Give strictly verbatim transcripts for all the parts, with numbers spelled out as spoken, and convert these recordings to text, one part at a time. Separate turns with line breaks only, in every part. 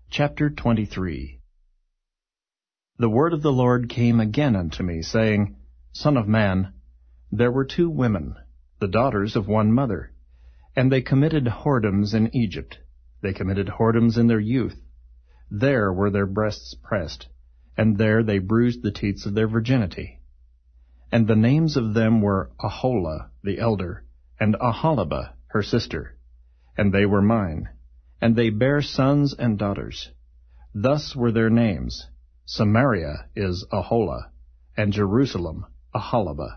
Chapter twenty-three. The word of the Lord came again unto me, saying, Son of man, there were two women, the daughters of one mother, and they committed whoredoms in Egypt. They committed whoredoms in their youth. There were their breasts pressed, and there they bruised the teats of their virginity. And the names of them were Aholah the elder, and Aholibah her sister, and they were mine. And they bare sons and daughters. Thus were their names. Samaria is Aholah, and Jerusalem Aholibah.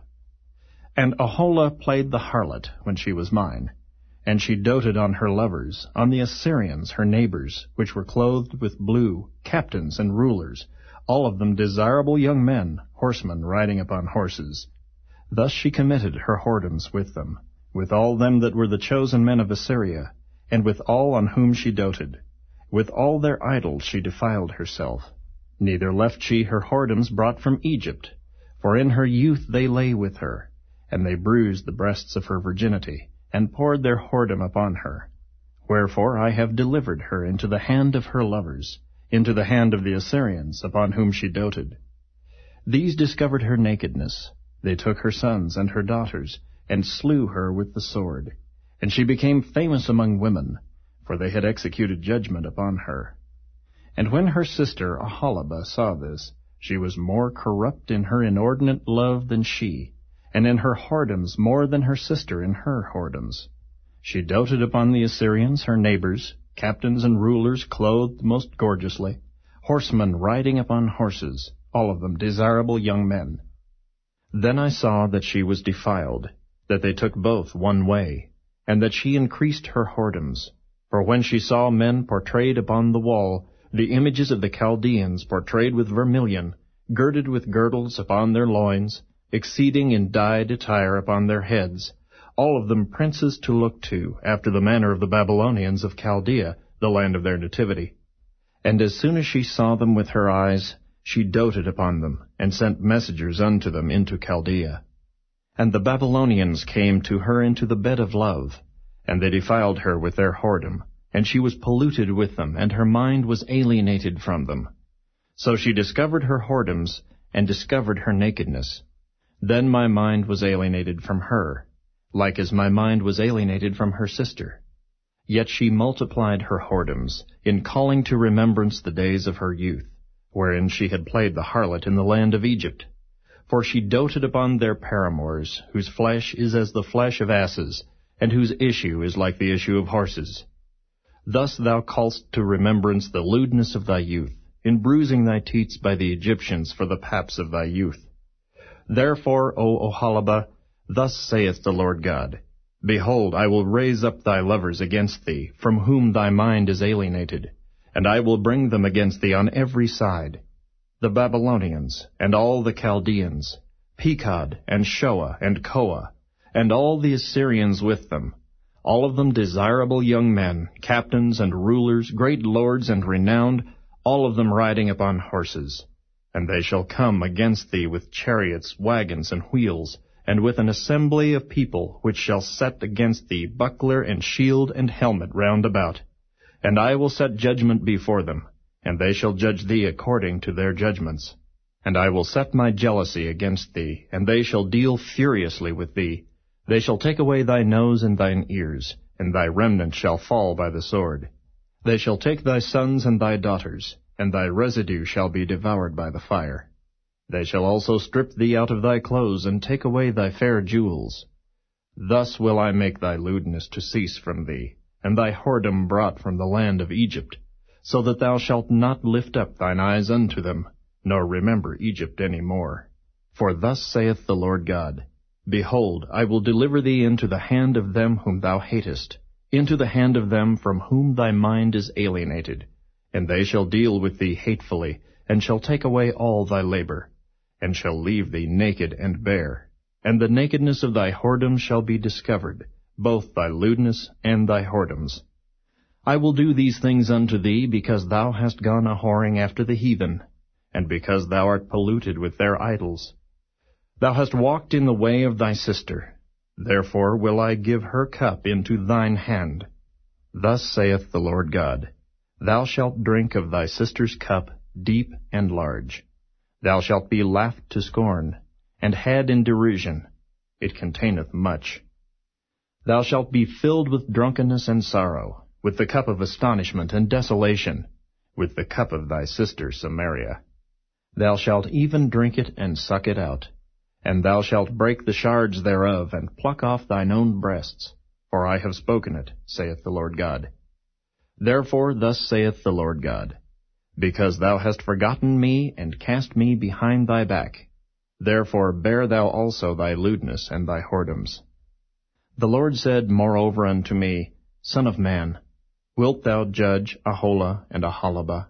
And Aholah played the harlot when she was mine, and she doted on her lovers, on the Assyrians her neighbors, which were clothed with blue, captains and rulers, all of them desirable young men, horsemen riding upon horses. Thus she committed her whoredoms with them, with all them that were the chosen men of Assyria, and with all on whom she doted. With all their idols she defiled herself. Neither left she her whoredoms brought from Egypt, for in her youth they lay with her, and they bruised the breasts of her virginity, and poured their whoredom upon her. Wherefore I have delivered her into the hand of her lovers, into the hand of the Assyrians, upon whom she doted. These discovered her nakedness. They took her sons and her daughters, and slew her with the sword. And she became famous among women, for they had executed judgment upon her. And when her sister Aholibah saw this, she was more corrupt in her inordinate love than she, and in her whoredoms more than her sister in her whoredoms. She doted upon the Assyrians, her neighbors, captains and rulers clothed most gorgeously, horsemen riding upon horses, all of them desirable young men. Then I saw that she was defiled, that they took both one way, and that she increased her whoredoms. For when she saw men portrayed upon the wall, the images of the Chaldeans portrayed with vermilion, girded with girdles upon their loins, exceeding in dyed attire upon their heads, all of them princes to look to, after the manner of the Babylonians of Chaldea, the land of their nativity. And as soon as she saw them with her eyes, she doted upon them, and sent messengers unto them into Chaldea. And the Babylonians came to her into the bed of love, and they defiled her with their whoredom, and she was polluted with them, and her mind was alienated from them. So she discovered her whoredoms, and discovered her nakedness. Then my mind was alienated from her, like as my mind was alienated from her sister. Yet she multiplied her whoredoms, in calling to remembrance the days of her youth, wherein she had played the harlot in the land of Egypt. For she doted upon their paramours, whose flesh is as the flesh of asses, and whose issue is like the issue of horses. Thus thou callest to remembrance the lewdness of thy youth, in bruising thy teats by the Egyptians for the paps of thy youth. Therefore, O Aholibah, thus saith the Lord God, Behold, I will raise up thy lovers against thee, from whom thy mind is alienated, and I will bring them against thee on every side. The Babylonians, and all the Chaldeans, Pekod, and Shoah, and Koah, and all the Assyrians with them, all of them desirable young men, captains and rulers, great lords and renowned, all of them riding upon horses. And they shall come against thee with chariots, wagons, and wheels, and with an assembly of people, which shall set against thee buckler and shield and helmet round about. And I will set judgment before them, and they shall judge thee according to their judgments. And I will set my jealousy against thee, and they shall deal furiously with thee. They shall take away thy nose and thine ears, and thy remnant shall fall by the sword. They shall take thy sons and thy daughters, and thy residue shall be devoured by the fire. They shall also strip thee out of thy clothes, and take away thy fair jewels. Thus will I make thy lewdness to cease from thee, and thy whoredom brought from the land of Egypt, so that thou shalt not lift up thine eyes unto them, nor remember Egypt any more. For thus saith the Lord God, Behold, I will deliver thee into the hand of them whom thou hatest, into the hand of them from whom thy mind is alienated, and they shall deal with thee hatefully, and shall take away all thy labor, and shall leave thee naked and bare. And the nakedness of thy whoredom shall be discovered, both thy lewdness and thy whoredoms. I will do these things unto thee, because thou hast gone a whoring after the heathen, and because thou art polluted with their idols. Thou hast walked in the way of thy sister, therefore will I give her cup into thine hand. Thus saith the Lord God, Thou shalt drink of thy sister's cup, deep and large. Thou shalt be laughed to scorn, and had in derision. It containeth much. Thou shalt be filled with drunkenness and sorrow, with the cup of astonishment and desolation, with the cup of thy sister Samaria. Thou shalt even drink it and suck it out. And thou shalt break the shards thereof, and pluck off thine own breasts. For I have spoken it, saith the Lord God. Therefore thus saith the Lord God, Because thou hast forgotten me, and cast me behind thy back, therefore bear thou also thy lewdness and thy whoredoms. The Lord said moreover unto me, Son of man, wilt thou judge Aholah and Aholibah?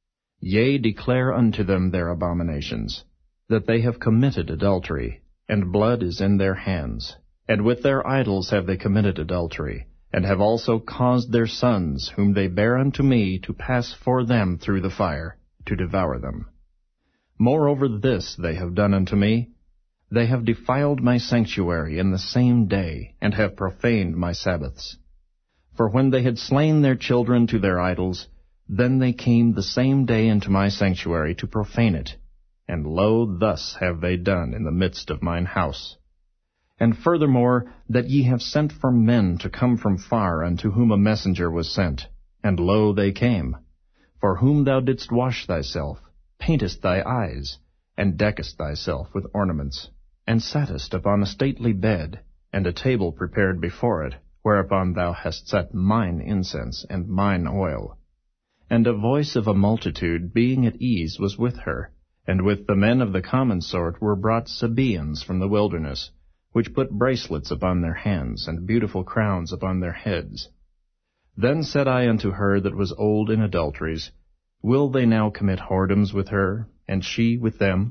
Yea, declare unto them their abominations, that they have committed adultery, and blood is in their hands. And with their idols have they committed adultery, and have also caused their sons, whom they bear unto me, to pass for them through the fire, to devour them. Moreover this they have done unto me, they have defiled my sanctuary in the same day, and have profaned my Sabbaths. For when they had slain their children to their idols, then they came the same day into my sanctuary to profane it. And lo, thus have they done in the midst of mine house. And furthermore, that ye have sent for men to come from far, unto whom a messenger was sent. And lo, they came. For whom thou didst wash thyself, paintest thy eyes, and deckest thyself with ornaments, and sattest upon a stately bed, and a table prepared before it, whereupon thou hast set mine incense and mine oil. And a voice of a multitude, being at ease, was with her. And with the men of the common sort were brought Sabaeans from the wilderness, which put bracelets upon their hands, and beautiful crowns upon their heads. Then said I unto her that was old in adulteries, Will they now commit whoredoms with her, and she with them?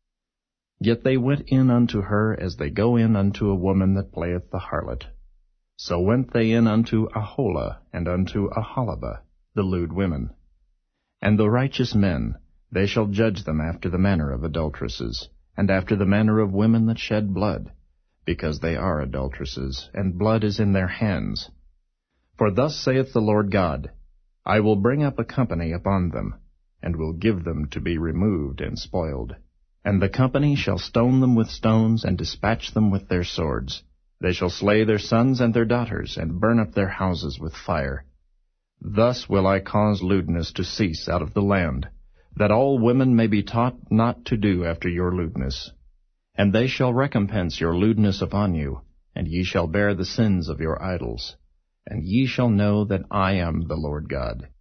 Yet they went in unto her as they go in unto a woman that playeth the harlot. So went they in unto Aholah and unto Aholibah, the lewd women. And the righteous men, they shall judge them after the manner of adulteresses, and after the manner of women that shed blood, because they are adulteresses, and blood is in their hands. For thus saith the Lord God, I will bring up a company upon them, and will give them to be removed and spoiled. And the company shall stone them with stones, and dispatch them with their swords. They shall slay their sons and their daughters, and burn up their houses with fire. Thus will I cause lewdness to cease out of the land, that all women may be taught not to do after your lewdness. And they shall recompense your lewdness upon you, and ye shall bear the sins of your idols. And ye shall know that I am the Lord God.